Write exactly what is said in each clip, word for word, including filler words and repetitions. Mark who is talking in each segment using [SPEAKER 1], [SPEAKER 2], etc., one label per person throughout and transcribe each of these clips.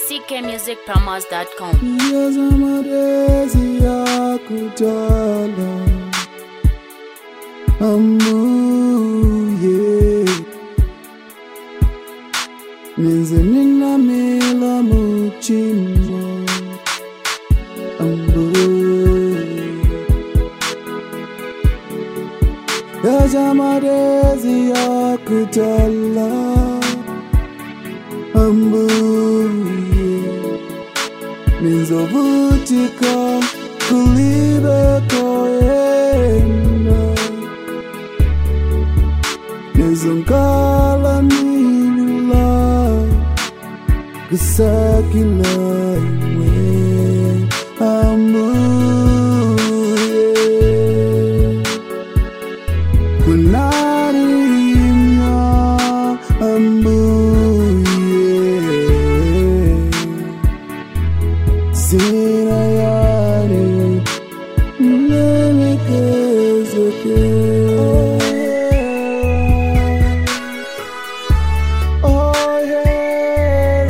[SPEAKER 1] c k music promos dot com.
[SPEAKER 2] Yazamadezi yakutala Ambuye Ninze ninamila muchimbo Ambuye Yazamadezi yakutala Ambuye Nizovutika kulibeko yena Nizonkala nilula Kusakila iwe Ambuye Kunari imya Ambuye Sina yare Nemekezeke Oh yeah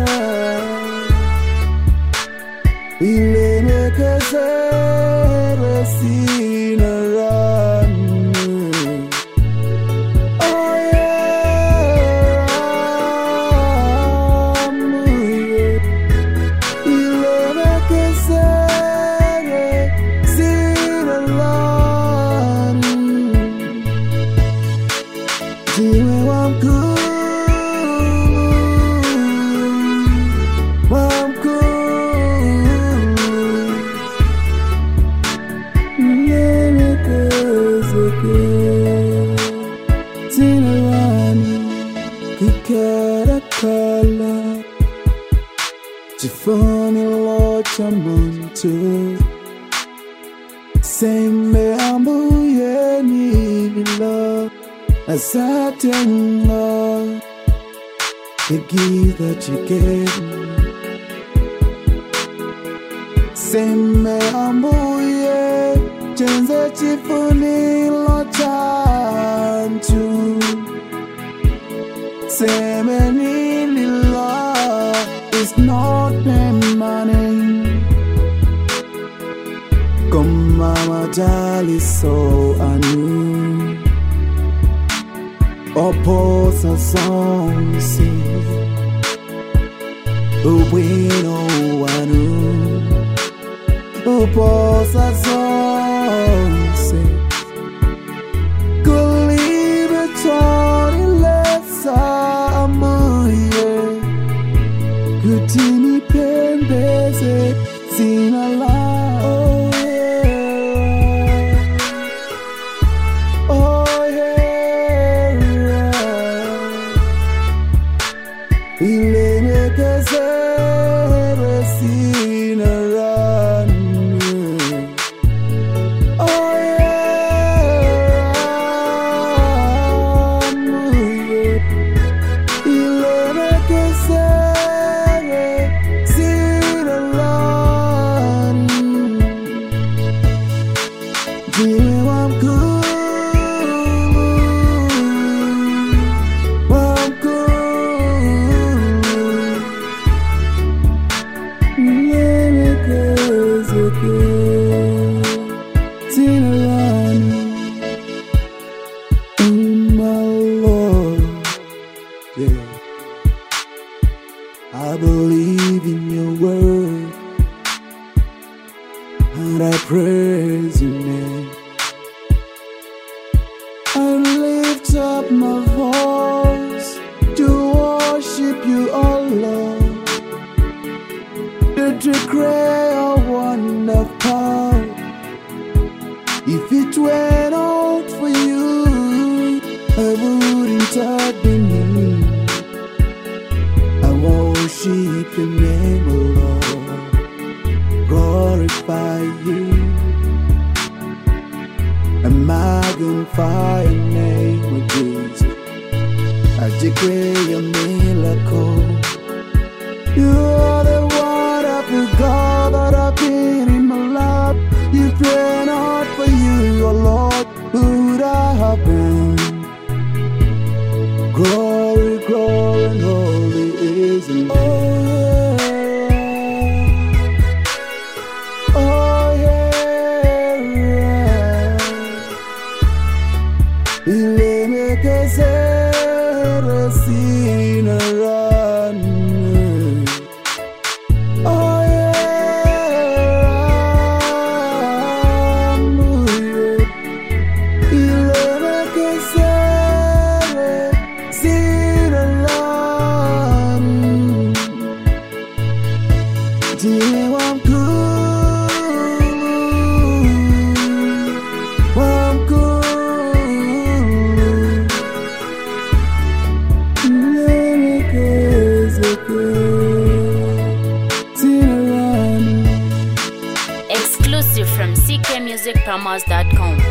[SPEAKER 2] Ilemekezere sina rane Oh yeah Amuye Jiwe wamkulu, wamkulu Nemekezeke Zinawani kikarakala Jifani locha muntu Seme ambuye nilila Asatenga The gift that you gave me Seme ambuye Chenze chifuni lochantu Seme nilila It's not money Koma matali so anu Oposa sonsi Uwino anu Oposa sonsi Kulibe tori lesa amuye Kutini pembeze sina la Ilemekezere sina rane Oh yeah Amuye Ilemekezere sina rane Jiwe wamkulu Zinawani, oh my Lord, yeah. I believe in your word, and I praise your name. I lift up my voice to worship you, oh Lord, to declare your wonderful power. If it were not for you, I wouldn't have been me. I worship your name, O Lord, glorify you. I magnify your name, O Jesus. I declare your miracle. You are the wonderful God that I've been in my life. If it were not for you, oh Lord, who would I have been? Glory, glory, and holy is the name. Tiye wamkulu, wamkulu.
[SPEAKER 1] Exclusive from C K music promos dot com.